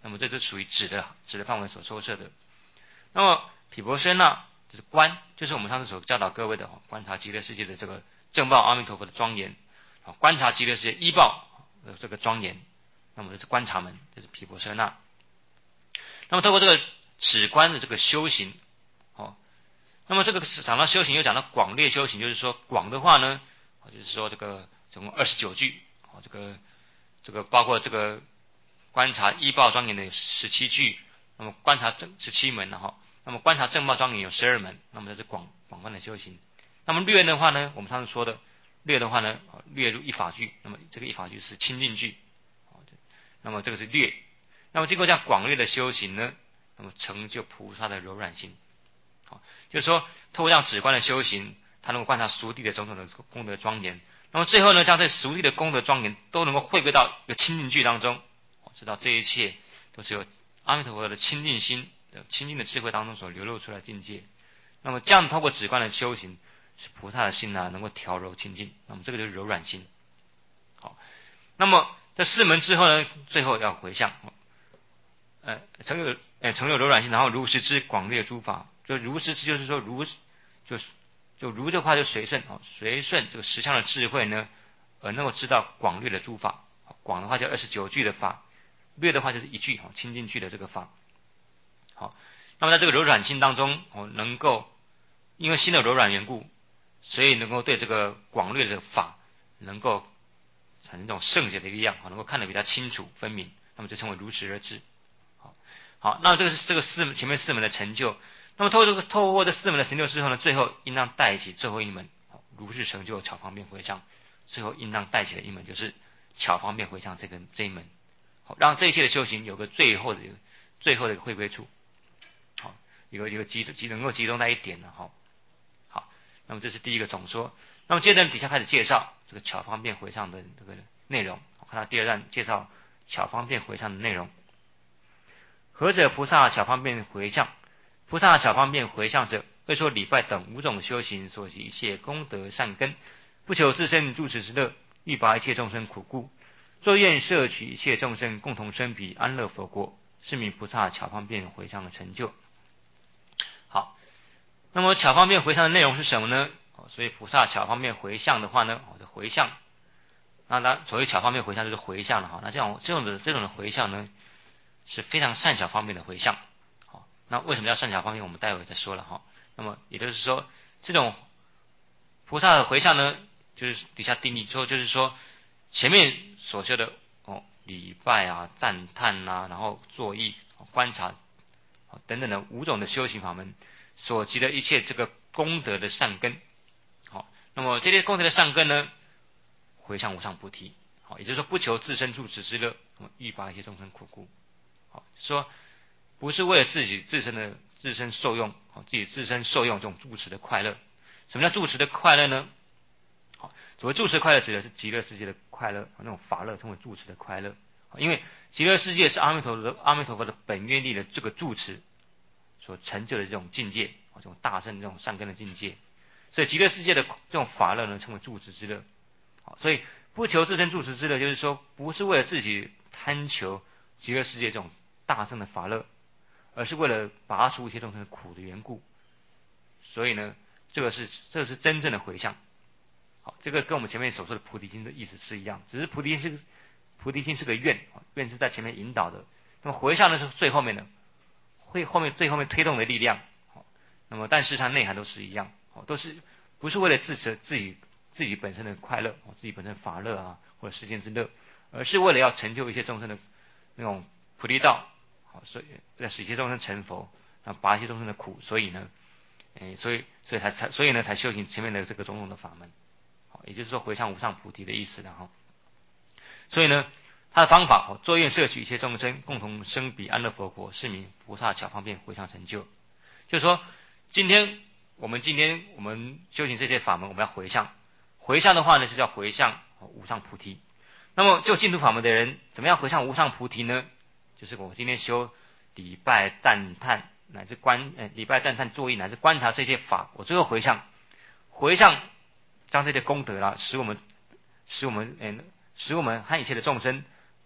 那么这是属于指的范围所收摄的。那么毗婆舍那就是观，就是我们上次所教导各位的观察极乐世界的这个正报阿弥陀佛的庄严，观察极乐世界依报的这个庄严，那么这是观察门，这是毗婆舍那。那么透过这个止观的这个修行，那么这个讲到修行又讲到广略修行，就是说广的话呢，就是说这个总共29句，这个包括这个观察依报庄严的有17句，那么观察17门那么观察正报庄严有12门，那么这是广泛的修行。那么略的话呢，我们上次说的略的话呢，略入一法句，那么这个一法句是清净句，那么这个是略。那么经过这样广略的修行呢，那么成就菩萨的柔软心。就是说透过这样止观的修行，他能够观察熟地的种种的功德庄严，那么最后呢，将这熟地的功德庄严都能够汇归到一个清净句当中，知道这一切都是由阿弥陀佛的清净心的清净的智慧当中所流露出来的境界。那么这样透过止观的修行，使菩萨的心能够调柔清净，那么这个就是柔软心。那么这4门之后呢，最后要回向，成有柔软心，然后如实知广略诸法。就如实知就是说就如这话就随顺这个实相的智慧呢，能够知道广略的诸法。广的话就29句的法，略的话就是1句清净句的这个法。那么在这个柔软心当中，能够因为心的柔软缘故，所以能够对这个广略的法能够产生这种圣解的力量，能够看得比较清楚分明，那么就称为如实而知。好，那这个是这个前面4门的成就。那么透过这4门的成就之后呢，最后应当带起最后一门，如是成就巧方便回向。最后应当带起的一门就是巧方便回向这一门，让这一切的修行有个最后的一个汇归处，一个能够集中在一点的好，那么这是第一个总说。那么接着底下开始介绍这个巧方便回向的这个内容。看到第2段介绍巧方便回向的内容。何者菩萨巧方便回向？菩萨巧方便回向者，为说礼拜等5种修行所及一切功德善根，不求自身住持之乐，欲拔一切众生苦故，作愿摄取一切众生共同生彼安乐佛国，是名菩萨巧方便回向的成就。好，那么巧方便回向的内容是什么呢？所以菩萨巧方便回向的话呢，回向，那所谓巧方便回向就是回向了那这种的回向呢，是非常善巧方便的回向。那为什么叫善巧方便？我们待会再说了那么也就是说，这种菩萨的回向呢，就是底下定义说，就是说前面所修的礼拜赞叹然后作意观察等等的5种的修行法门所及的一切这个功德的善根。那么这些功德的善根呢，回向无上菩提。也就是说不求自身住持之乐，欲拔一切众生苦故。说不是为了自身受用，自身受用这种住持的快乐。什么叫住持的快乐呢？所谓住持快乐指的是极乐世界的快乐，那种法乐称为住持的快乐。因为极乐世界是阿弥陀佛的本愿力的这个住持所成就的这种境界，这种大乘这种善根的境界，所以极乐世界的这种法乐呢，称为住持之乐。所以不求自身住持之乐，就是说不是为了自己贪求极乐世界这种大乘的法乐，而是为了拔除一切众生的苦的缘故。所以呢，这个是真正的回向。这个跟我们前面所说的菩提心的意思是一样，只是菩提心是个愿，愿是在前面引导的，那么回向呢是最后面的，最后面推动的力量。那么但事实上内涵都是一样，都是不是为了自己本身的快乐，自己本身法乐或者世间之乐，而是为了要成就一切众生的那种菩提道，所以要使一切众生成佛，拔一切众生的苦。所以呢，所以呢才修行前面的这个种种的法门。也就是说回向无上菩提的意思了所以呢，他的方法作愿摄取一切众生共同生彼安乐佛国，是名菩萨巧方便回向成就。就是说今天我们修行这些法门，我们要回向的话呢，就叫回向无上菩提。那么就净土法门的人怎么样回向无上菩提呢？就是我们今天修礼拜赞叹乃至礼拜赞叹作意乃至观察这些法，我最后回向将这些功德使我们和一切的众生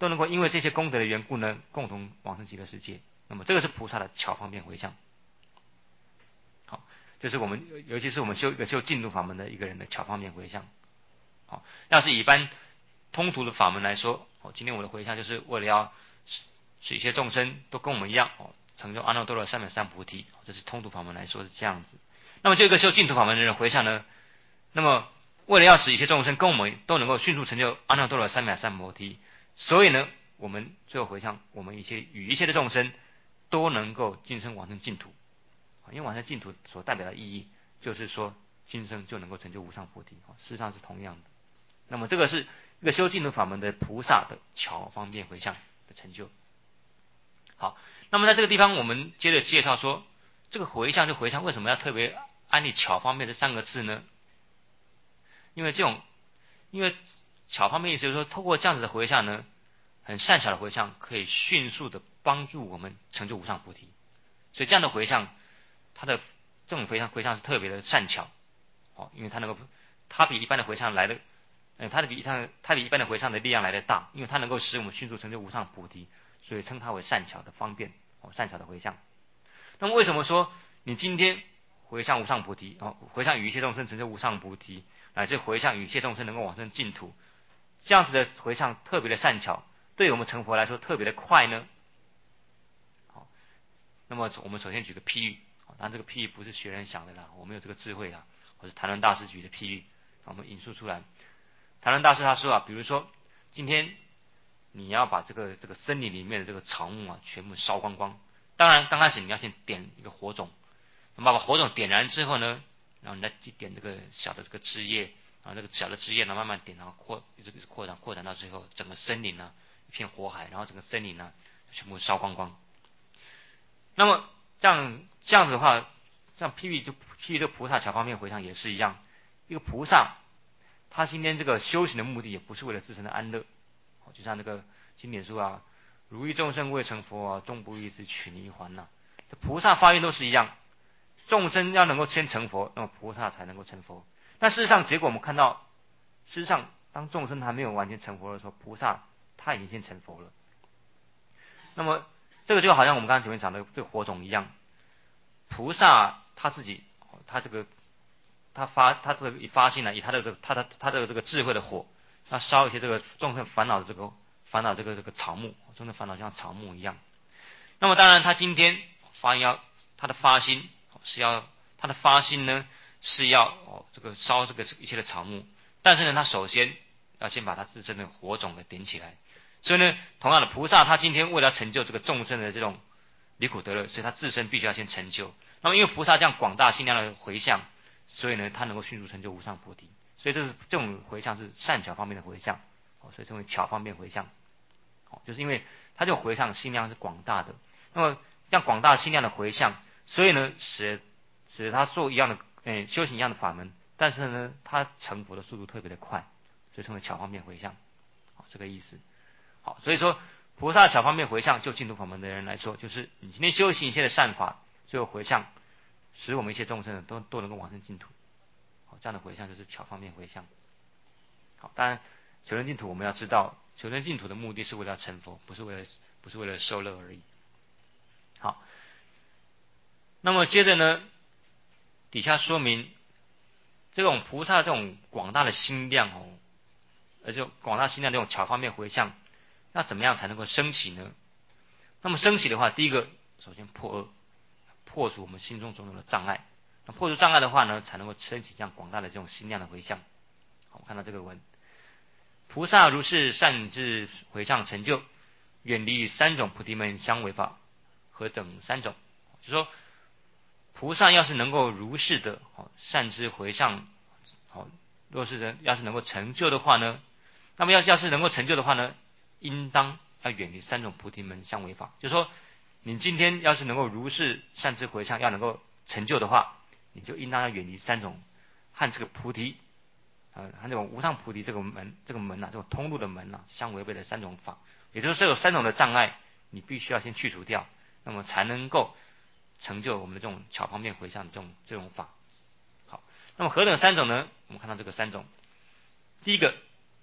都能够因为这些功德的缘故呢，共同往生极乐世界。那么这个是菩萨的巧方便回向。好，这是我们尤其是我们修净土法门的一个人的巧方便回向。好，要是一般通途的法门来说，今天我的回向就是为了要使一切众生都跟我们一样，成就阿耨多罗三藐三菩提。这是通途法门来说是这样子。那么这个修净土法门的人回向呢，那么为了要使一切众生跟我们都能够迅速成就阿耨多罗三藐三菩提，所以呢，我们最后回向，我们与一切的众生都能够今生往生净土。因为往生净土所代表的意义，就是说今生就能够成就无上菩提，事实上是同样的。那么这个是一个修净土法门的菩萨的巧方便回向的成就。好，那么在这个地方，我们接着介绍说，这个回向为什么要特别安立巧方便这三个字呢？因为巧方便意思就是说，透过这样子的回向呢，很善巧的回向，可以迅速的帮助我们成就无上菩提。所以这样的回向，这种回向是特别的善巧，因为它比一般的回向来的，它比一般的回向的力量来的大，因为它能够使我们迅速成就无上菩提，所以称它为善巧的方便，善巧的回向。那么为什么说你今天回向无上菩提，回向与一切众生成就无上菩提，乃至回向与一切众生能够往生净土，这样子的回向特别的善巧，对我们成佛来说特别的快呢？好，那么我们首先举个譬喻，当然这个譬喻不是学人想的啦，我没有这个智慧啦，我是谭论大师举的譬喻，我们引述出来。谭论大师他说比如说今天你要把这个森林里面的这个草木全部烧光光，当然刚开始你要先点一个火种，那么把火种点燃之后呢，然后你再去点这个小的这个枝叶，然后这个小的枝叶呢慢慢点，然后一直扩展到最后整个森林呢一片火海，然后整个森林呢全部烧光光。那么这样子的话，这样譬喻这个菩萨巧方便回向也是一样，一个菩萨他今天这个修行的目的也不是为了自身的安乐，就像那个经典说如意众生未成佛终不欲之取泥还这菩萨发愿都是一样，众生要能够先成佛，那么菩萨才能够成佛。但事实上结果我们看到，事实上当众生还没有完全成佛的时候，菩萨他已经先成佛了。那么这个就好像我们刚才前面讲的这个火种一样，菩萨他自己他这个发心以他的这个智慧的火，他烧一些这个众生烦恼的这个草木，众生烦恼像草木一样。那么当然他今天他的发心呢是要这个烧这个一切的草木，但是呢他首先要先把他自身的火种给点起来。所以呢同样的，菩萨他今天为了成就这个众生的这种离苦得乐，所以他自身必须要先成就。那么因为菩萨这样广大心量的回向，所以呢他能够迅速成就无上菩提，所以这种回向是善巧方面的回向，所以称为巧方便回向。就是因为他这种回向心量是广大的，那么这样广大心量的回向，所以呢使他做一样的修行一样的法门，但是呢他成佛的速度特别的快，所以称为巧方便回向，这个意思。好，所以说菩萨巧方便回向，就净土法门的人来说，就是你今天修行一切的善法，最后回向，使我们一切众生都能够往生净土。好，这样的回向就是巧方便回向。好，当然求生净土我们要知道，求生净土的目的是为了成佛，不是为了受乐而已。好，那么接着呢，底下说明这种菩萨这种广大的心量就广大心量这种巧方便回向，那怎么样才能够升起呢？那么升起的话，第一个首先破恶，破除我们心中种种的障碍。那破除障碍的话呢，才能够升起这样广大的这种心量的回向。好，我们看到这个文，菩萨如是善智回向成就，远离三种菩提门相违法，何等三种？就是说菩萨要是能够如是的善知回向，若是人要是能够成就的话呢，那么要是能够成就的话呢，应当要远离三种菩提门相违法。就是说你今天要是能够如是善知回向，要能够成就的话，你就应当要远离三种和这个菩提和这种无上菩提这个门这种通路的门相违背的三种法。也就是说有三种的障碍你必须要先去除掉，那么才能够成就我们的这种巧方便回向的这种法。好，那么何等三种呢？我们看到这个三种，第一个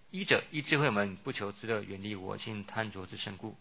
一者依智慧门，不求之乐，远离我心贪着之身故。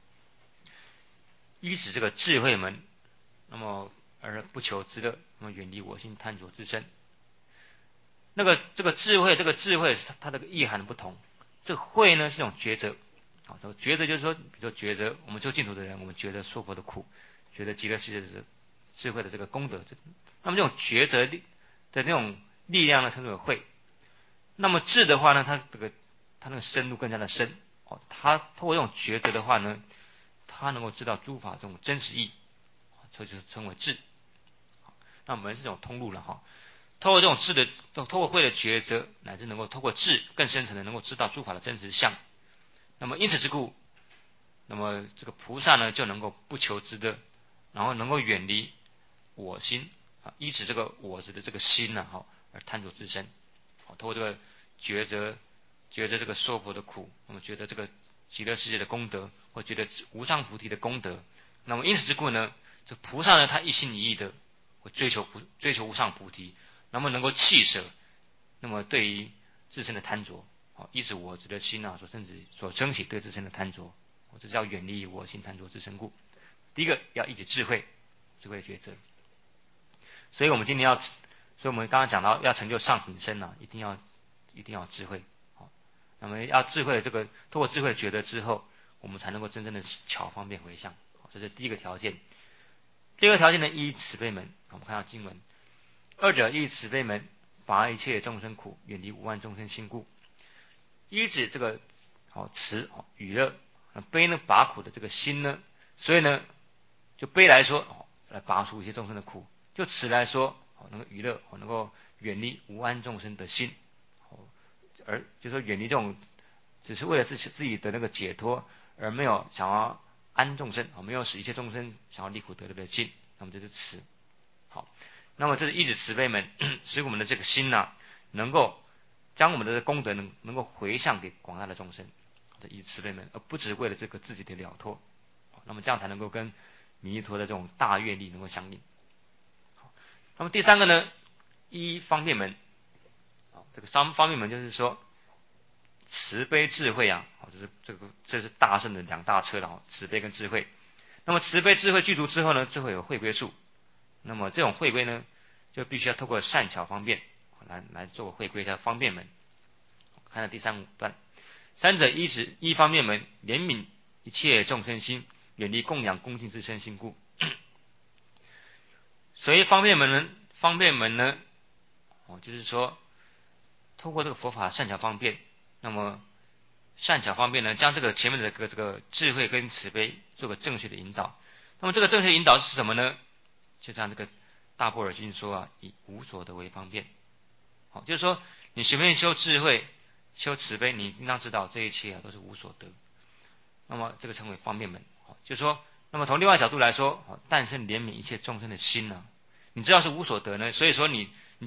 一指这个智慧门，那么而不求之乐，那么远离我心贪着之身。这个智慧它的意涵不同。这个慧呢是一种抉择，好，抉择就是说，比如说抉择，我们修净土的人，我们觉得娑婆的苦，觉得极乐世界的智慧的这个功德，那么这种抉择的那种力量呢，称之为慧。那么智的话呢，它那个深度更加的深，它通过这种抉择的话呢，它能够知道诸法这种真实义，这就是称为智。那门是这种通路了哈。透过这种智的，透过慧的抉择，乃至能够透过智更深层的能够知道诸法的真实相。那么因此之故，那么这个菩萨呢就能够不求之乐，然后能够远离我心啊，依止这个我执的这个心呢，而贪着自身。透过这个抉择这个娑婆的苦，那么觉得这个极乐世界的功德，或觉得无上菩提的功德。那么因此之故呢，这菩萨呢他一心一意的会追求无上菩提。那么能够弃舍，那么对于自身的贪着，依止我执的心啊，甚至所升起对自身的贪着，这叫远离我心贪着之身故。第一个要依止智慧的抉择。所以我们今天所以我们刚刚讲到要成就上品身啊，一定要智慧。那么要智慧的透过智慧的抉择之后，我们才能够真正的巧方便回向，这是第一个条件。第二个条件呢，依慈悲门，我们看到经文。二者依慈悲门，拔一切众生苦，远离无万众生心故。依止这个慈与乐，悲呢拔苦的这个心呢，所以呢就悲来说来拔除一些众生的苦，就慈来说能够与乐，能够远离无安众生的心，而就说远离这种只是为了自己的那个解脱，而没有想要安众生，没有使一切众生想要离苦得乐的心，那么这是慈。好。那么这是依止慈悲门，使我们的这个心呢，能够将我们的功德能够回向给广大的众生，依慈悲门，而不只为了这个自己的了脱。那么这样才能够跟弥陀的这种大愿力能够相应。那么第三个呢，依方便门。这个方便门就是说慈悲智慧啊，这是大圣的两大车了，慈悲跟智慧。那么慈悲智慧具足之后呢，最后有慧归数。那么这种慧归呢，就必须要透过善巧方便来做慧归，叫方便门。看到第三段，三者依方便门，怜悯一切众生心，远离供养恭敬之身心故。所以方便门呢，就是说透过这个佛法善巧方便，那么善巧方便呢，将这个前面的这个智慧跟慈悲做个正确的引导。那么这个正确引导是什么呢？就像这个大般若经说啊，以无所得为方便。就是说你随便修智慧、修慈悲，你应当知道这一切都是无所得。那么这个称为方便门。就是说，那么从另外角度来说，但生怜悯一切众生的心呢，你知道是无所得呢，所以说呢，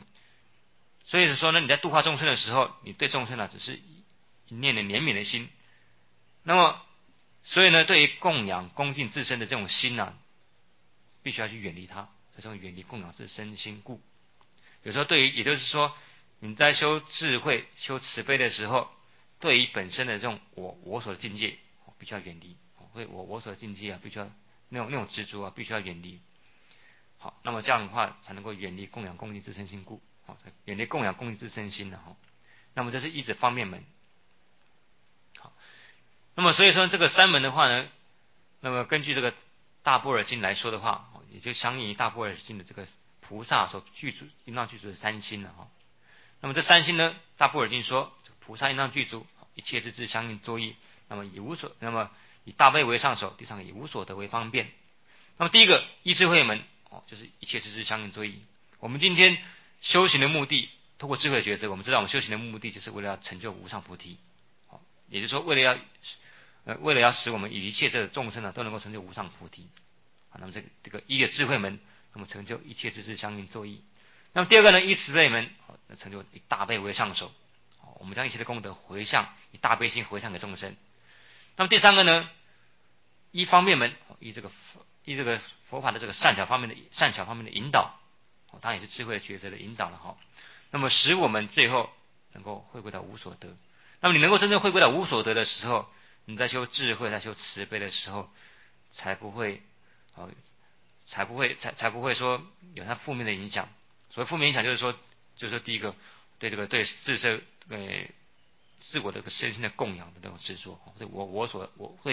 你在度化众生的时候，你对众生呢只是一念的怜悯的心。那么，所以呢，对于供养恭敬自身的这种心呢，必须要去远离它，这种远离供养自身心故。有时候也就是说，你在修智慧、修慈悲的时候，对于本身的这种我所的境界，必须要远离。我所的境界啊，必须要那种执着啊，必须要远离。好，那么这样的话，才能够远离供养恭敬自身心故。远离供养恭敬自身心的那么这是依止方便门。好，那么所以说这个三门的话呢，那么根据这个大般若经来说的话，也就相应于大般若经的这个菩萨所应当具足的三心了那么这三心呢，大般若经说，菩萨应当具足，一切之智相应作意。那么以大悲为上首，第三个以无所得为方便。那么第一个依智慧门，就是一切之智相应作意。我们今天修行的目的，透过智慧抉择，我们知道我们修行的目的就是为了要成就无上菩提。也就是说，为了要使我们与一切这众生呢都能够成就无上菩提。那么这个依个智慧门，那么成就一切之智相应作意。那么第二个呢，依慈悲门，成就以大悲为上首，我们将一切的功德回向，以大悲心回向给众生。那么第三个呢，依方便门，依这个佛法的这个善巧方面的引导，当然也是智慧抉择的引导了那么使我们最后能够回归到无所得。 那么你能够真正回归到无所得的时候，你在修智慧、在修慈悲的时候，才不会说有它负面的影响。所谓负面影响，就是说第一个对自我的身心的供养的那种执着，对我所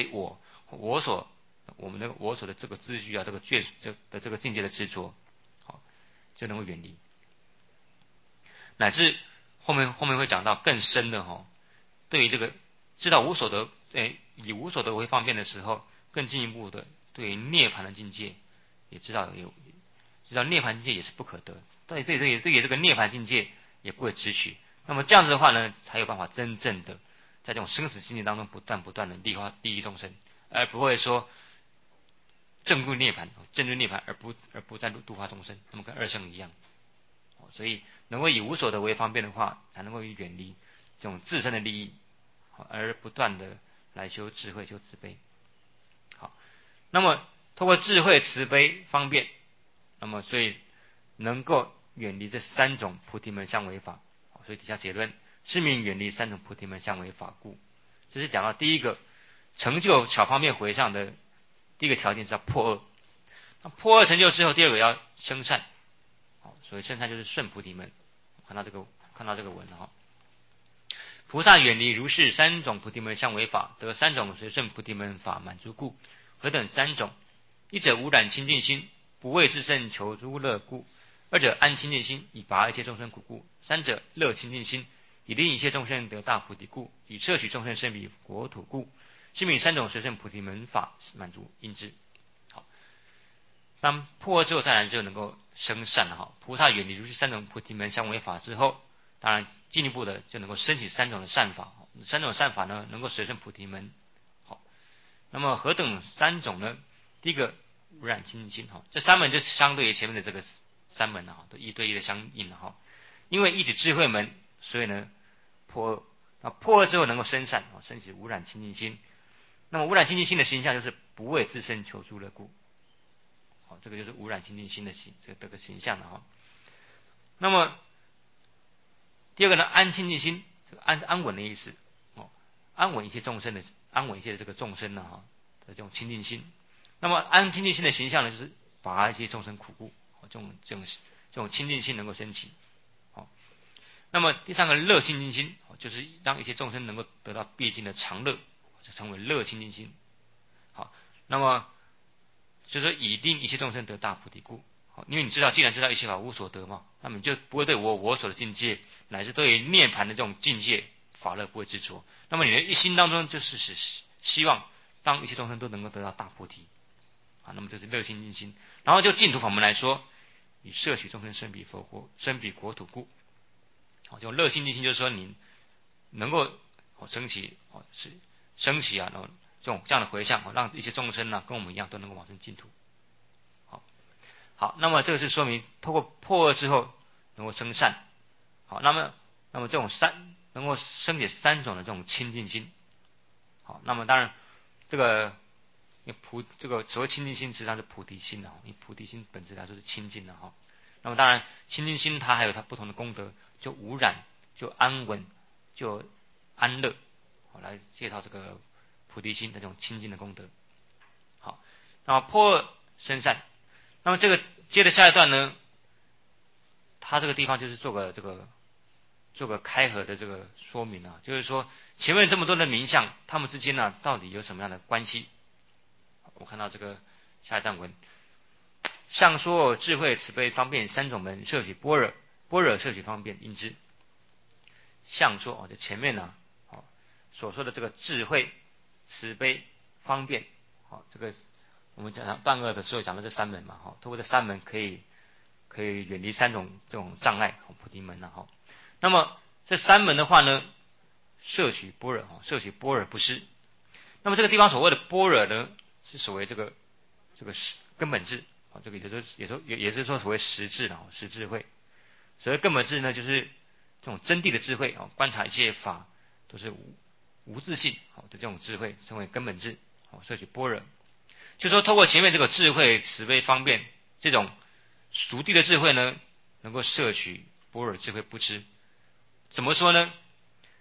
的这个秩序啊，这个这个境界的执着，好，就能够远离。乃至后面会讲到更深的对于这个知道无所得，以无所得为方便的时候，更进一步的对于涅槃的境界也知道涅槃境界也是不可得，对这个涅槃境界也不会执取。那么这样子的话呢，才有办法真正的在这种生死境界当中不断的利益众生，而不会说正入涅槃而不再度化众生，那么跟二圣一样。所以能够以无所得为方便的话，才能够远离这种自身的利益，而不断的来修智慧、修慈悲。好，那么通过智慧、慈悲、方便，那么所以能够远离这三种菩提门相违法。所以底下结论：是名远离三种菩提门相违法故。这是讲到第一个成就巧方便回向的第一个条件是要破恶。那破恶成就之后，第二个要生善。所以生善就是顺菩提门。看到这个文了菩萨远离如是三种菩提门相违法，得三种随顺菩提门法满足故。何等三种？一者无染清净心，不为自胜求诸乐故；二者安清净心，以拔一切众生苦故；三者乐清净心，以令一切众生得大菩提故，以摄取众生生彼国土故。是名三种随顺菩提门法满足因之。好，当破恶之后，再来就能够生善了菩萨远离如是三种菩提门相违法之后，当然进一步的就能够升起三种的善法。三种善法呢，能够随顺菩提门。好，那么何等三种呢？第一个无染清净心这三门就相对于前面的这个三门都一对一的相应因为一指智慧门，所以呢破恶。那破恶之后能够生善升起无染清净心。那么无染清净心的形象就是不为自身求诸乐故。这个就是无染清净心的这个形象了那么第二个呢，安清净心，这个安稳的意思安稳一切众生的这个众生的这种清净心。那么安清净心的形象呢，就是拔一切众生苦故，这种清净心能够升起。那么第三个乐清净心，就是让一切众生能够得到毕竟的常乐，就称为乐清净心。好，那么就是说以令一切众生得大菩提故。因为你既然知道一切法无所得嘛，那么你就不会对我所的境界，乃至对于涅槃的这种境界法乐不会执着。那么你的一心当中就是希望让一切众生都能够得到大菩提那么这是乐清净心。然后就净土法门来说，以摄取众生生彼国土故。这种乐清净心就是说你能够升起然后这样的回向让一些众生跟我们一样都能够往生净土。好，那么这个是说明透过破恶之后能够生善。好，那么这种能够升起三种的这种清净心。好，那么当然这个所谓清净心实际上是菩提心的因为菩提心本质来说是清净的那么当然清净心它还有它不同的功德，就无染，就安稳，就安乐。来介绍这个菩提心的这种清净的功德。好，那么破恶生善。那么这个接着下一段呢，他这个地方就是做个开合的这个说明就是说前面这么多的名相，他们之间到底有什么样的关系？我看到这个下一段文，上说智慧慈悲方便三种门，摄取般若，般若摄取方便因之。相说就前面所说的这个智慧、慈悲、方便这个我们讲断恶的时候讲的这三门嘛通过这三门可以远离三种这种障碍菩提门那么这三门的话呢，摄取般若摄取般若不失。那么这个地方所谓的般若呢，是所谓这个根本智这个也就是说所谓实智实智慧。所谓根本智呢，就是这种真谛的智慧观察一切法都是无自性的这种智慧，称为根本智摄取般若。就说透过前面这个智慧、慈悲、方便这种熟谛的智慧呢，能够摄取般若智慧不知。怎么说呢？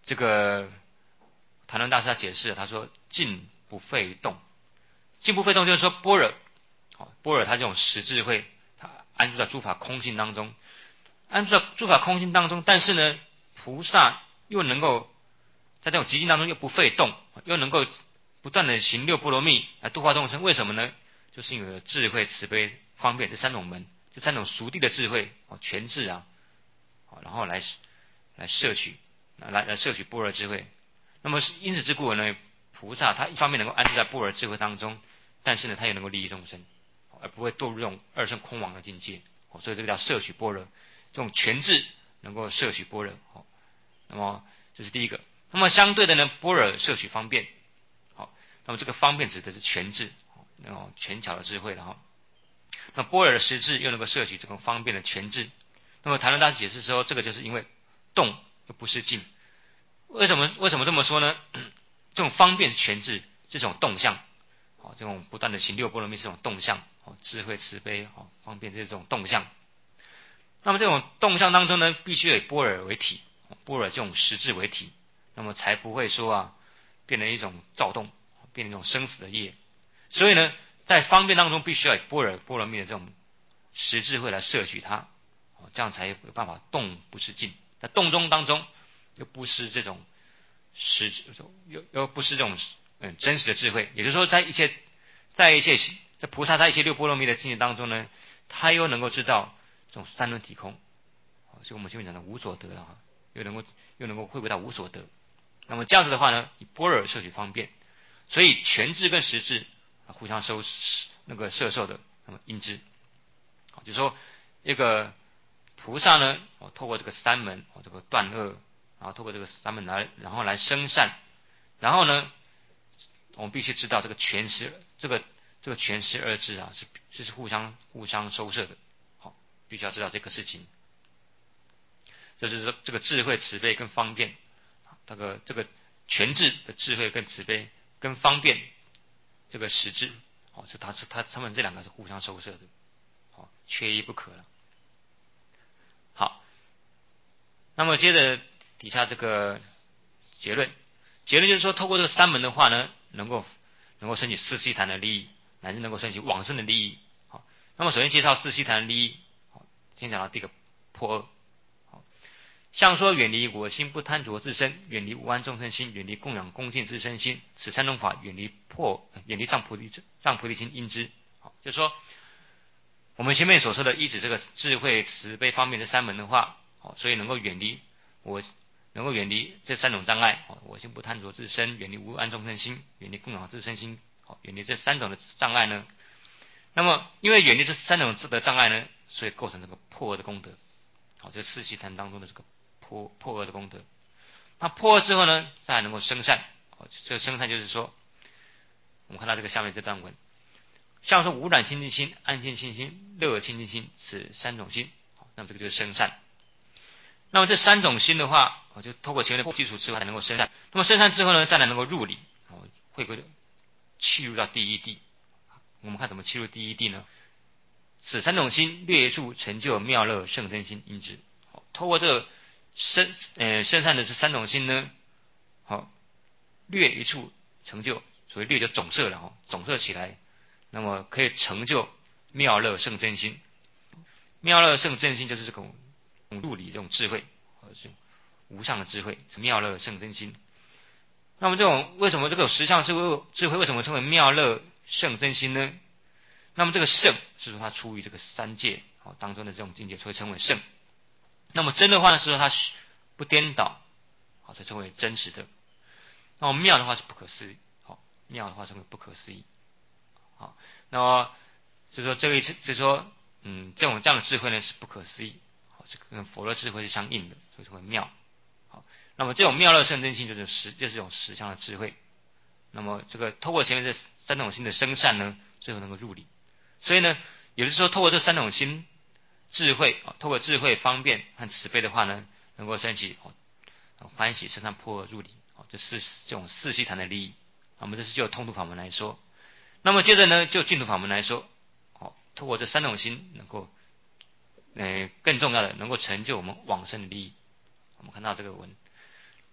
这个谭论大师他解释了，他说静不废动，静不废动就是说般若，般若它这种实智慧，它安住在诸法空性当中，安住在诸法空性当中，但是呢，菩萨又能够在这种极境当中又不废动，又能够不断的行六波罗蜜来度化众生，为什么呢？就是因为有智慧、慈悲、方便这三种门，这三种熟地的智慧，全智啊，然后来摄取，来摄取般若智慧。那么因此之故呢，菩萨他一方面能够安住在般若智慧当中，但是呢，他也能够利益众生，而不会堕入这种二圣空亡的境界。所以这个叫摄取般若，这种全智能够摄取般若。那么这是第一个。那么相对的呢，般若摄取方便。那么这个方便指的是全智，那种全巧的智慧了哈。那般若的实智又能够摄取这种方便的全智。那么谭论大师解释说，这个就是因为动又不是静。为什么这么说呢？这种方便是全智，这种动向，这种不断的行六波罗蜜是这种动向，智慧慈悲方便这种动向。那么这种动向当中呢，必须以般若为体，般若这种实质为体，那么才不会说变成一种躁动，变成一种生死的业。所以呢，在方便当中必须要以般若波罗蜜的这种实质会来摄取它，这样才有办法动不是静，在动中当中又不失这种又不失这种真实的智慧。也就是说，在菩萨在一些六波罗蜜的境界当中呢，他又能够知道这种三轮体空，所以我们前面讲的无所得了，又能够回归到无所得。那么这样子的话呢，以般若摄取方便，所以全智跟实智互相摄受的那么因知。就是说一个菩萨呢，透过这个三门，这个断恶，然后透过这个三门然后来生善，然后呢，我们必须知道这个全实二智是互相收摄的，必须要知道这个事情。就是说这个智慧、慈悲跟方便，这个全智的智慧跟慈悲跟方便这个实质，他们这两个是互相收摄的，缺一不可了。好，那么接着底下这个结论就是说，透过这个三门的话呢，能够升起四悉檀的利益，乃至能够升起往生的利益。好，那么首先介绍四悉檀的利益。先讲到第一个破恶。像说远离我心，不贪着自身，远离无安众生心，远离供养恭敬自身心，此三种法远离障菩提心因之。就是说我们前面所说的依止这个智慧慈悲方面的三门的话，所以能够远离这三种障碍，我心不贪着自身，远离无安众生心，远离供养自身心，远离这三种的障碍呢。那么因为远离这三种的障碍呢，所以构成这个破恶的功德。这四悉檀当中的这个破恶的功德。那破恶之后呢，再能够生善。这个生善就是说，我们看到这个下面这段文，像说无染清净心、安静清净心、乐清净心，此三种心。那么这个就是生善。那么这三种心的话，就透过前面的基础之后才能够生善。那么生善之后呢，再来能够入理，会契入到第一地。我们看怎么契入第一地呢？此三种心略处成就妙乐圣真心因之。透过这个生善的这三种心呢，略一处成就，所谓略就总摄了，总摄起来，那么可以成就妙乐圣真心。妙乐圣真心就是这种入理这种智慧，这种无上的智慧，是妙乐圣真心。那么这种为什么这个实相智慧为什么称为妙乐圣真心呢？那么这个圣是说它出于这个三界当中的这种境界，所以称为圣。那么真的话呢，是说它不颠倒，才称为真实的。那么妙的话是不可思议，妙的话称为不可思议。那么就是说这个意思，就是说这样的智慧呢是不可思议，这跟佛的智慧是相应的，所以称为妙。那么这种妙乐圣真心就是这种实相的智慧。那么这个透过前面这三种心的生善呢，最后能够入理。所以呢，也就是说，透过这三种心智慧，透过智慧方便和慈悲的话呢，能够升起欢喜生善破恶入理，这种四悉檀的利益。我们这是就通途法门来说。那么接着呢，就净土法门来说，透过这三种心能够更重要的能够成就我们往生的利益。我们看到这个文，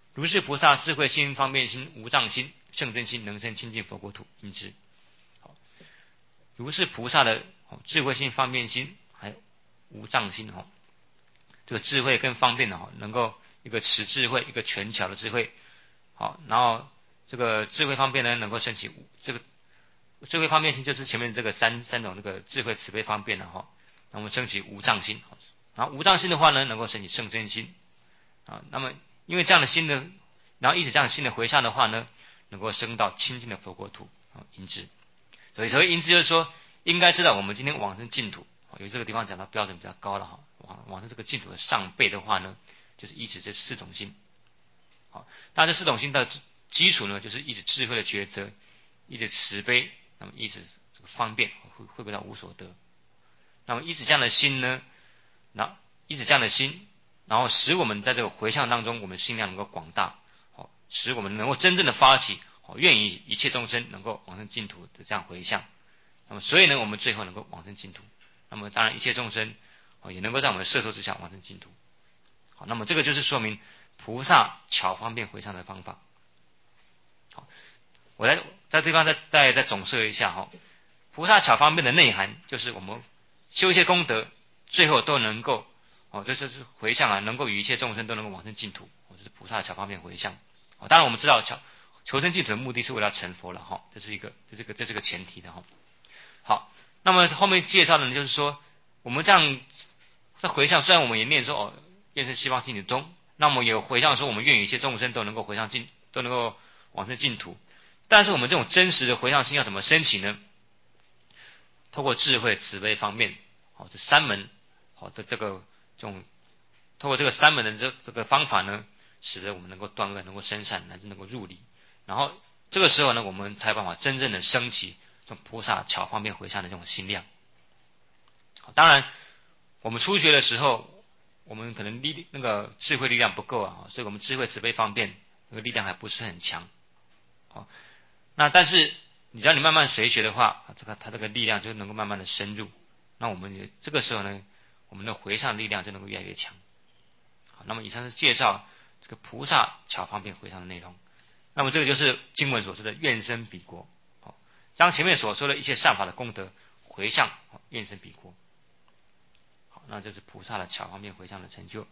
如是菩萨智慧心、方便心、无障心、圣真心，能生清净佛国土，应知。如是菩萨的智慧心、方便心，还有无障心这个智慧跟方便的能够一个持智慧，一个权巧的智慧，然后这个智慧方便呢，能够升起这个智慧方便心，就是前面这个三种这个智慧慈悲方便的那么升起无障心，然后无障心的话呢，能够升起圣真心那么因为这样的心呢，然后一直这样的心的回向的话呢，能够升到清净的佛国土因知。所谓因知就是说，应该知道我们今天往生净土，有这个地方讲到标准比较高了往生这个净土的上辈的话呢，就是依止这4种心。那这4种心的基础呢，就是依止智慧的抉择，依止慈悲，那么依止这个方便，会归到无所得。那么依止这样的心呢，依止这样的心，然后使我们在这个回向当中，我们心量能够广大，使我们能够真正的发起愿意一切众生能够往生净土的这样回向。那么所以呢，我们最后能够往生净土。那么当然一切众生也能够在我们的摄受之下往生净土。好，那么这个就是说明菩萨巧方便回向的方法。好，我在这地方再总摄一下菩萨巧方便的内涵，就是我们修一些功德，最后都能够这就是回向能够与一切众生都能够往生净土，这是菩萨巧方便回向。当然我们知道求生净土的目的是为了成佛了这是个前提的好，那么后面介绍的呢，就是说我们这样在回向，虽然我们也念说愿生西方净土中，那么也回向说我们愿与一切众生都能够都能够往生净土，但是我们这种真实的回向心要怎么升起呢？透过智慧、慈悲方面这3门的这种透过这个3门的这个方法呢，使得我们能够断恶，能够生善，乃至能够入理。然后这个时候呢，我们才有办法真正的升起这种菩萨巧方便回向的这种心量。当然我们初学的时候，我们可能那个智慧力量不够所以我们智慧慈悲方便那个力量还不是很强那但是只要你慢慢随学的话，它这个力量就能够慢慢的深入。那我们这个时候呢，我们的回向力量就能够越来越强。好，那么以上是介绍这个菩萨巧方便回向的内容。那么这个就是经文所说的愿生彼国。将前面所说的一切善法的功德回向愿生彼国。好，那这是菩萨的巧方便回向的成就。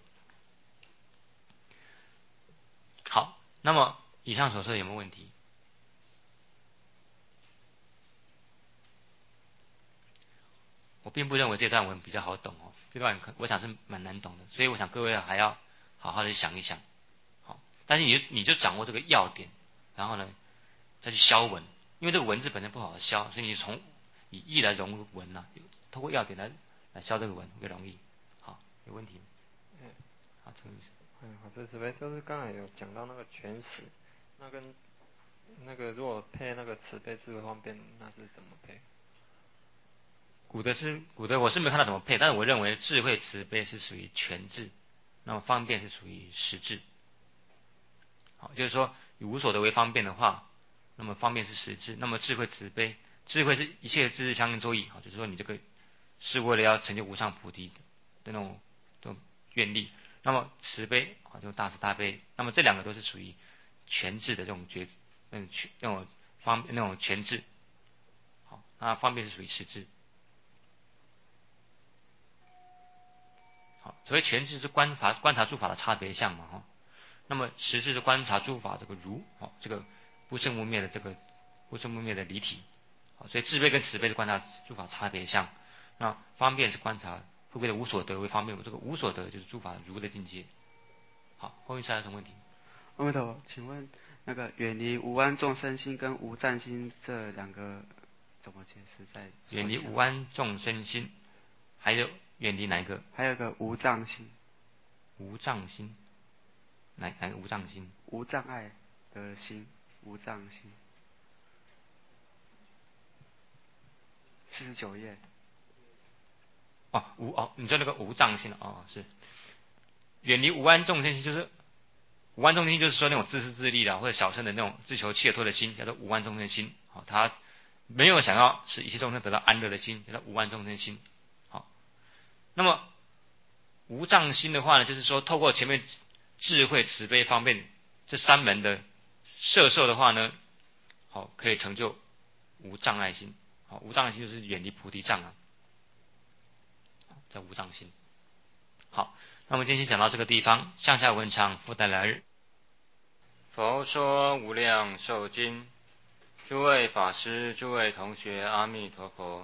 好，那么以上所说的有没有问题？我并不认为这段文比较好懂这段我想是蛮难懂的，所以我想各位还要好好的想一想。好，但是你就掌握这个要点，然后呢再去消文，因为这个文字本身不好消，所以你以意来融入文透过要点来消这个文会容易。好，有问题吗？好，请问。 好，这慈悲就是刚才有讲到那个全实，那跟那个如果配那个慈悲智慧方便，那是怎么配？ 古德我是没有看到怎么配，但是我认为智慧慈悲是属于全智，那么方便是属于实智。好，就是说以无所得为方便的话，那么方便是实智，那么智慧慈悲，智慧是一切智智相应作意就是说你这个是为了要成就无上菩提的那种愿力。那么慈悲就大慈大悲，那么这2个都是属于全智的这种那种全智。好，那方便是属于实智。好，所谓全智是观察诸法的差别相嘛那么实智是观察诸法这个如这个不生不灭的离体。好，所以智慧跟慈悲是观察诸法差别相，那方便是观察会归的无所得为方便，这个无所得就是诸法如的境界。好，后面还有什么问题？ 阿弥陀佛，请问那个远离无安众生心跟无占心这2个怎么解释？在远离无安众生心，还有远离哪一个？ 还有个无障心。 无障心，哪个无障心？ 无障碍的心，无障心。49页。 你说那个无障心是远离无安众生心，就是无安众生心，就是说那种自私自利的或者小乘的那种自求切脱的心，叫做无安众生心。他没有想要使一切众生得到安乐的心，叫做无安众生心。好，那么无障心的话呢，就是说透过前面智慧慈悲方便这3门的摄受的话呢，好，可以成就无障碍心。好，无障碍心就是远离菩提障啊，叫无障心。好，那我们今天先讲到这个地方，向下文长，复待来日。 佛说无量寿经，诸位法师、诸位同学，阿弥陀佛。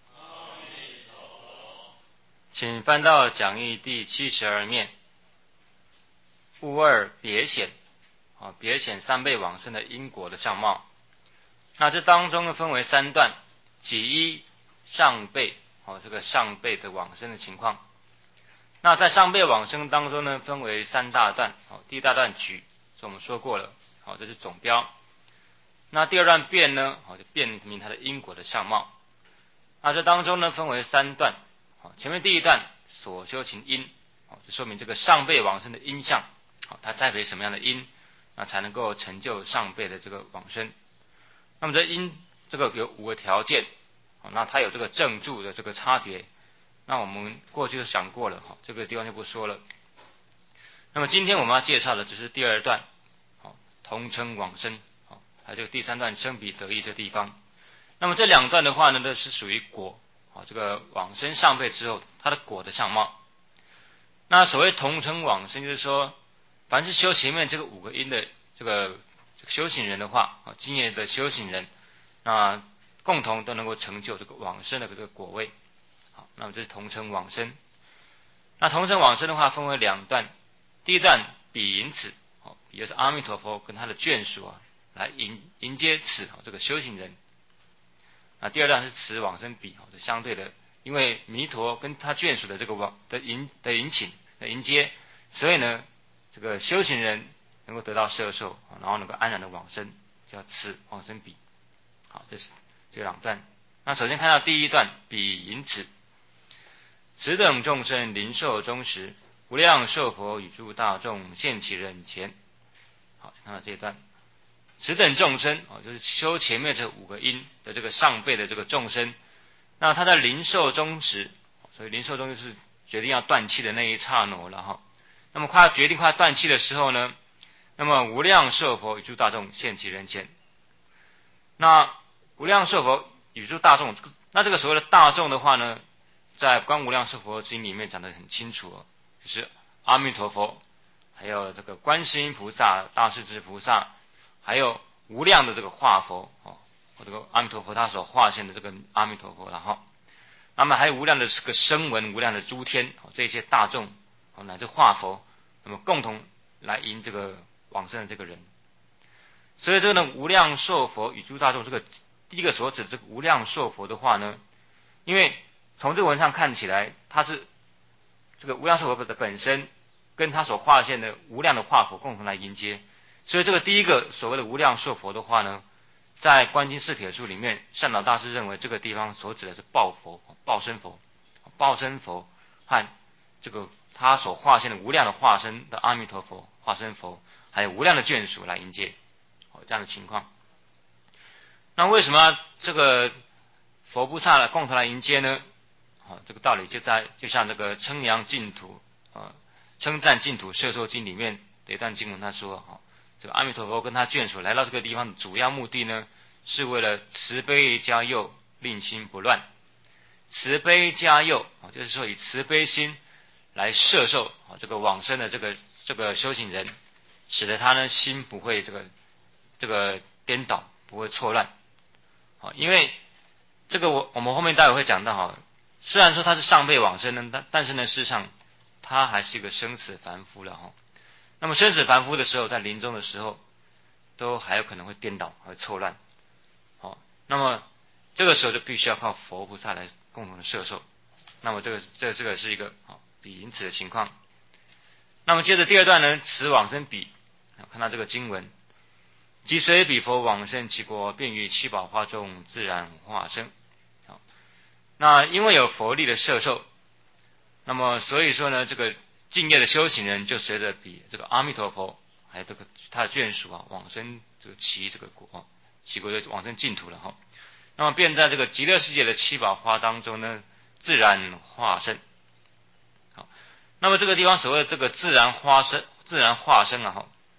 请翻到讲义第72面。物二别显，别显3辈往生的因果的相貌。那这当中呢，分为3段，己一上辈，这个上辈的往生的情况。那在上辈往生当中呢，分为3大段。第一大段举，这我们说过了，这是总标。那第二段变呢，就辨明它的因果的相貌。那这当中呢，分为3段。前面第一段所修行因，就说明这个上辈往生的因相，它栽培什么样的因，那才能够成就上辈的这个往生。那么这因这个有5个条件，那它有这个正助的这个差别。那我们过去就讲过了，这个地方就不说了。那么今天我们要介绍的只是第2段，同称往生，还有这个第3段生彼得意这地方。那么这2段的话呢，都是属于果，这个往生上辈之后它的果的相貌。那所谓同称往生，就是说凡是修前面这个5个因的这个修行人的话，经验的修行人，那共同都能够成就这个往生的这个果位。好，那么这是同称往生。那同称往生的话，分为2段。第一段彼迎此，也就是阿弥陀佛跟他的眷属来迎接此这个修行人。那第二段是此往生彼，是相对的，因为弥陀跟他眷属的这个迎请的迎接，所以呢，这个修行人能够得到摄受，然后能够安然的往生，叫此往生彼。好，这是这2段。那首先看到第一段彼迎此，此等众生临寿终时，无量寿佛与诸大众现其人前。好，看到这一段，此等众生就是修前面这5个因的这个上辈的这个众生。那他在临寿终时，所以临寿终就是决定要断气的那一刹那了哈。那么决定快断气的时候呢，那么无量寿佛与诸大众现其人前。那无量寿佛与诸大众，那这个所谓的大众的话呢，在《观无量寿佛经》里面讲得很清楚，就是阿弥陀佛，还有这个观世音菩萨、大势至菩萨，还有无量的这个化佛，这个阿弥陀佛他所化现的这个阿弥陀佛，然后，那么还有无量的这个声闻、无量的诸天，这些大众乃至化佛，那么共同来迎这个往生的这个人。所以这个呢，无量寿佛与诸大众，这个第一个所指的这个无量寿佛的话呢，因为从这个文上看起来，它是这个无量寿佛的本身跟他所化现的无量的化佛共同来迎接。所以这个第一个所谓的无量寿佛的话呢，在观经释帖书里面，善导大师认为这个地方所指的是报佛、报身佛、报身佛和这个他所化现的无量的化身的阿弥陀佛、化身佛，还有无量的眷属来迎接，这样的情况。那为什么这个佛菩萨来共同来迎接呢？这个道理就像这个称扬净土称赞净土摄受经里面的一段经文，他说这个阿弥陀佛跟他眷属来到这个地方的主要目的呢，是为了慈悲加佑，令心不乱。慈悲加佑，就是说以慈悲心来摄受这个往生的这个修行人，使得他呢心不会这个颠倒，不会错乱。因为这个我们后面待会会讲到虽然说他是上辈往生呢，但是呢事实上他还是一个生死凡夫了那么生死凡夫的时候，在临终的时候都还有可能会颠倒，会错乱。那么这个时候就必须要靠佛菩萨来共同的摄受。那么这个是一个彼迎此的情况。那么接着第2段呢，此往生彼，看到这个经文，即随彼佛往生其国，便于七宝花中自然化生。那因为有佛力的摄受，那么所以说呢，这个敬业的修行人就随着比这个阿弥陀佛还有这个他的眷属往生这个其国就往生净土了那么便在这个极乐世界的七宝花当中呢，自然化生。好，那么这个地方所谓的这个自然化生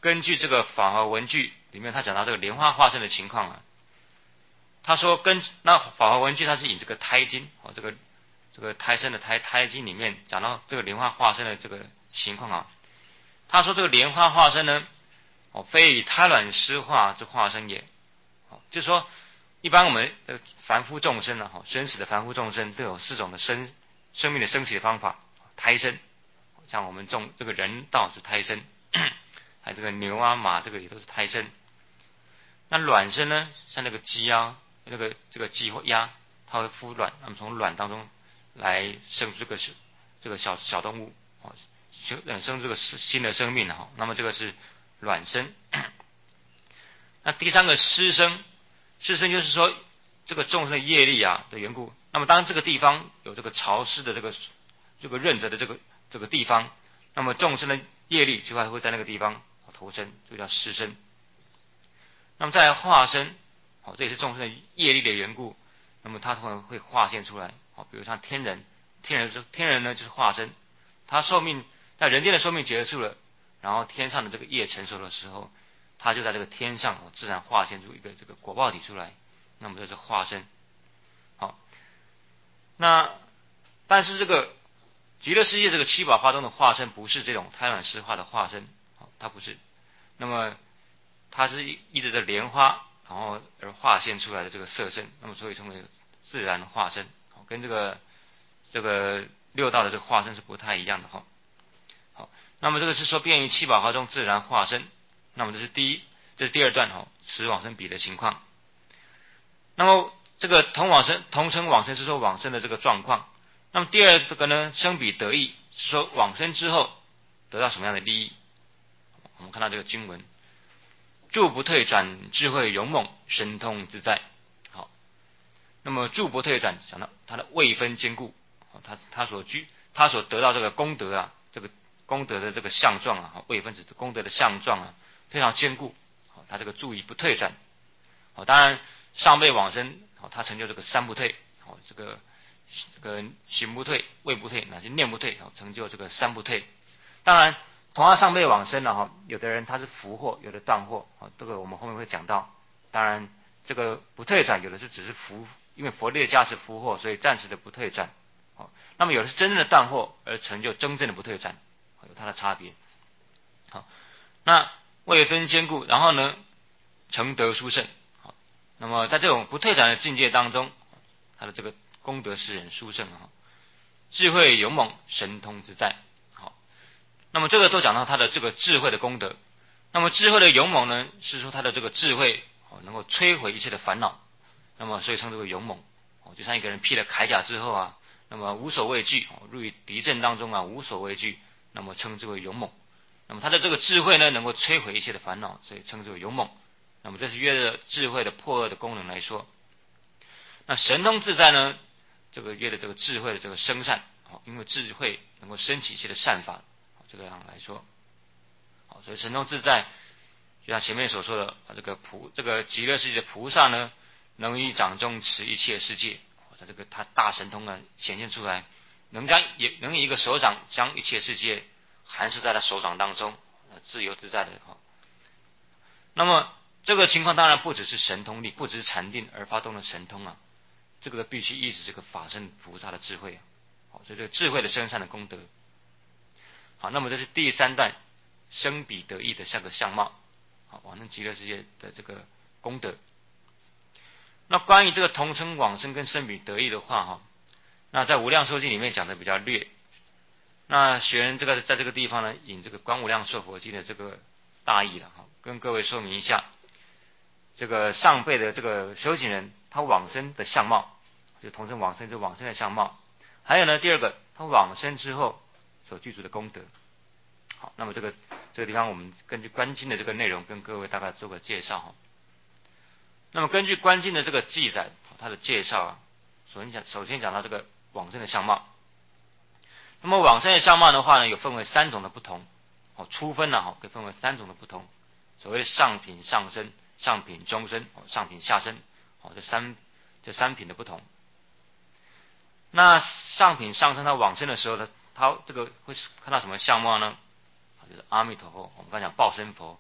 根据这个法华文句里面，他讲到这个莲花化身的情况啊，他说那法华文句它是引这个胎经这个胎生的胎经里面讲到这个莲花化身的这个情况啊，他说这个莲花化身呢，非以胎卵湿化之化身也，就是说一般我们的凡夫众生啊，生死的凡夫众生都有4种的生命的升起的方法，胎生，像我们这个人道是胎生，还有这个牛啊马这个也都是胎生。那卵生呢，像那个鸡啊，这个鸡或鸭，它会孵卵，那么从卵当中来生出这个小动物，生这个新的生命啊，那么这个是卵生。那第3个湿生，湿生就是说这个众生的业力啊的缘故，那么当这个地方有这个潮湿的这个润泽的这个地方，那么众生的业力就会在那个地方投生，就叫湿生。那么再来化身，这也是众生的业力的缘故，那么它会化现出来，比如像天人呢就是化身，他寿命在人间的寿命结束了，然后天上的这个业成熟的时候，他就在这个天上自然化现出一个这个果报体出来，那么这是化身。好，那但是这个极乐世界这个七宝花中的化身不是这种胎卵湿化的化身，它不是，那么它是依着这莲花然后而化现出来的这个色身，那么所以称为自然化身，跟这个六道的这个化身是不太一样的哈。好，那么这个是说便于七宝花中自然化身，那么这是第2段此往生比的情况。那么这个同称往生是说往生的这个状况。那么第2个呢，生彼得益是说往生之后得到什么样的利益。我们看到这个经文，住不退转，智慧勇猛，神通自在。好，那么住不退转讲到他的位分坚固，他所得到这个功德啊，这个功德的这个相状啊，位分指功德的相状啊，非常坚固。他这个住以不退转。当然上辈往生，他成就这个3不退，这个行不退、位不退乃至念不退，成就这个3不退。当然同样上辈往生了有的人他是福祸，有的断祸，这个我们后面会讲到。当然这个不退转有的是只是福，因为佛力的加持福祸，所以暂时的不退转。那么有的是真正的断祸而成就真正的不退转，有它的差别。好，那位分坚固，然后呢成德殊胜。那么在这种不退转的境界当中，他的这个功德使人殊胜智慧勇猛，神通自在。好，那么这个都讲到他的这个智慧的功德。那么智慧的勇猛呢，是说他的这个智慧能够摧毁一切的烦恼，那么所以称之为勇猛。就像一个人披了铠甲之后啊，那么无所畏惧，入于敌阵当中啊无所畏惧，那么称之为勇猛。那么他的这个智慧呢，能够摧毁一切的烦恼，所以称之为勇猛。那么这是约的智慧的破恶的功能来说。那神通自在呢，这个约的这个智慧的这个生善，因为智慧能够升起一切的善法，这个样来说。所以神通自在就像前面所说的，这个极乐世界的菩萨呢，能以掌中持一切世界，在这个他大神通呢显现出来，能以一个手掌将一切世界含摄在他手掌当中，自由自在的。那么这个情况当然不只是神通力，不只是禅定而发动的神通啊，这个必须依止这个法身菩萨的智慧所以这个智慧的生善的功德。好，那么这是第3段生彼得益的下个相貌，往生极乐世界的这个功德。那关于这个同称往生跟生彼得益的话那在无量寿经里面讲的比较略。那学人这个在这个地方呢，引这个观无量寿佛经的这个大意了跟各位说明一下。这个上辈的这个修行人，他往生的相貌，就同称往生就往生的相貌。还有呢，第2个，他往生之后所具足的功德。好，那么这个地方我们根据观经的这个内容跟各位大概做个介绍那么根据观经的这个记载，它的介绍首先讲到这个往生的相貌。那么往生的相貌的话呢，有分为3种的不同。初分可以分为3种的不同。所谓的上品上生、上品中生、上品下生，这三品的不同。那上品上生他往生的时候呢，他这个会看到什么相貌呢？就是阿弥陀佛，我们刚讲报身佛，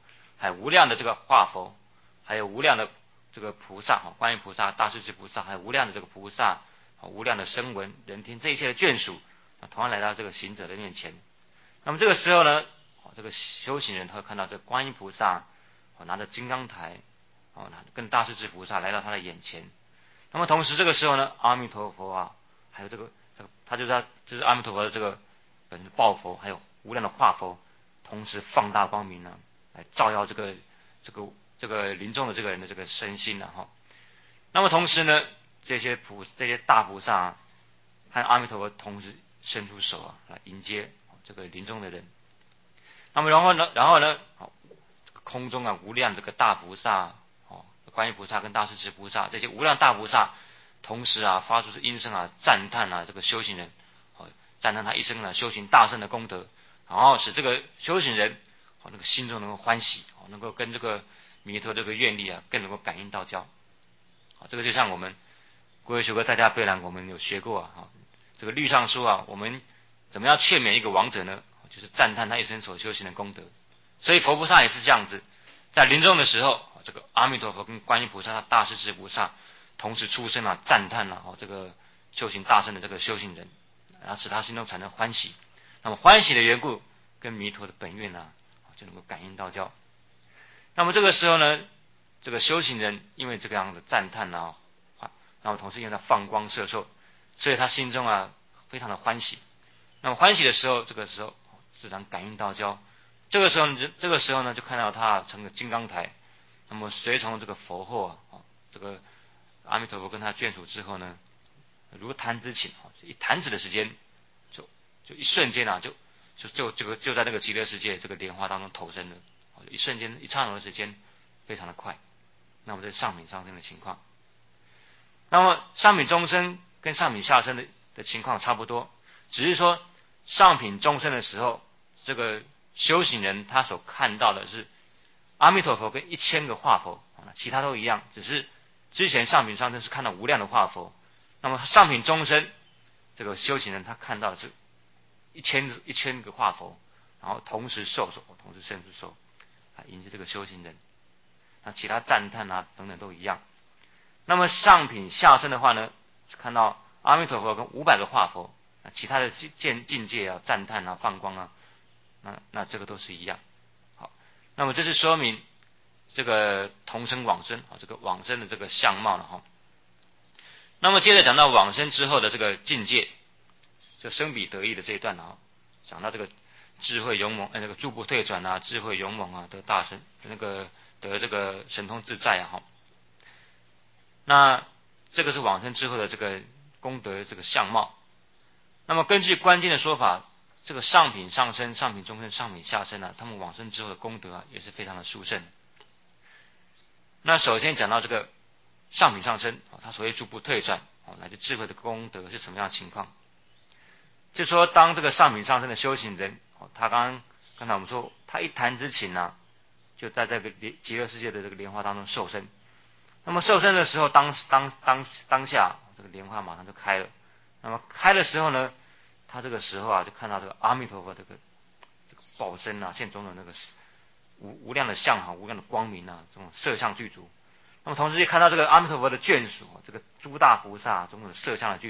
还有无量的这个化佛，还有无量的这个菩萨观音菩萨、大势至菩萨，还有无量的这个菩萨、无量的声闻人天这一切的眷属，同样来到这个行者的面前。那么这个时候呢，这个修行人他会看到这个观音菩萨拿着金刚台，跟大势至菩萨来到他的眼前。那么同时这个时候呢，阿弥陀佛还有这个他就是阿弥陀佛的这个报佛，还有无量的化佛，同时放大光明来照耀这个临终的这个人的这个身心那么同时呢，这些大菩萨和阿弥陀佛同时伸出手来迎接这个临终的人。那么然后呢，空中无量这个大菩萨观音菩萨跟大势至菩萨这些无量大菩萨，同时发出音声赞叹这个修行人，赞叹他一生修行大圣的功德，然后使这个修行人那个心中能够欢喜，能够跟这个弥陀这个愿力更能够感应道交。这个就像我们各位学过在家备览，我们有学过这个律上说我们怎么样劝勉一个亡者呢？就是赞叹他一生所修行的功德。所以佛菩萨也是这样子，在临终的时候，这个阿弥陀佛跟观音菩萨、大势至菩萨同时出声赞叹这个修行大圣的这个修行人，然后使他心中产生欢喜。那么欢喜的缘故，跟弥陀的本愿就能够感应道交。那么这个时候呢，这个修行人因为这个样的赞叹那么同时因为他放光摄受，所以他心中非常的欢喜。那么欢喜的时候，这个时候自然感应道交。这个时候呢，就看到他成个金刚台，那么随从这个佛后这个阿弥陀佛跟他眷属之后呢，如弹指顷一弹指的时间，就一瞬间就在那个极乐世界这个莲花当中投身了，一瞬间一刹那的时间，非常的快。那么这是上品上升的情况。那么上品中生跟上品下生的情况差不多，只是说上品中生的时候，这个修行人他所看到的是阿弥陀佛跟1000个化佛，其他都一样，只是之前上品上生是看到无量的化佛，那么上品中生这个修行人他看到的是一千个化佛，然后同时受手，同时伸出手迎接这个修行人。那其他赞叹等等都一样。那么上品下生的话呢，是看到阿弥陀佛跟500个化佛，其他的境界赞叹放光那这个都是一样。好，那么这是说明这个同生往生这个往生的这个相貌了那么接着讲到往生之后的这个境界，就生彼得意的这一段讲到这个智慧勇猛，那个诸不退转智慧勇猛得大神，那个得这个神通自在那这个是往生之后的这个功德这个相貌。那么根据观经的说法，这个上品上生、上品中生、上品下生他们往生之后的功德也是非常的殊胜。那首先讲到这个上品上生，他所谓诸不退转乃至智慧的功德是什么样的情况？就说当这个上品上生的修行人，他刚才我们说他一弹指顷就在这个极乐世界的这个莲花当中受生。那么受生的时候，当下这个莲花马上就开了。那么开的时候呢，他这个时候就看到这个阿弥陀佛这个报身现种种那个无量的相无量的光明这种色相具足。那么同时也看到这个阿弥陀佛的眷属，这个诸大菩萨种种的色相的具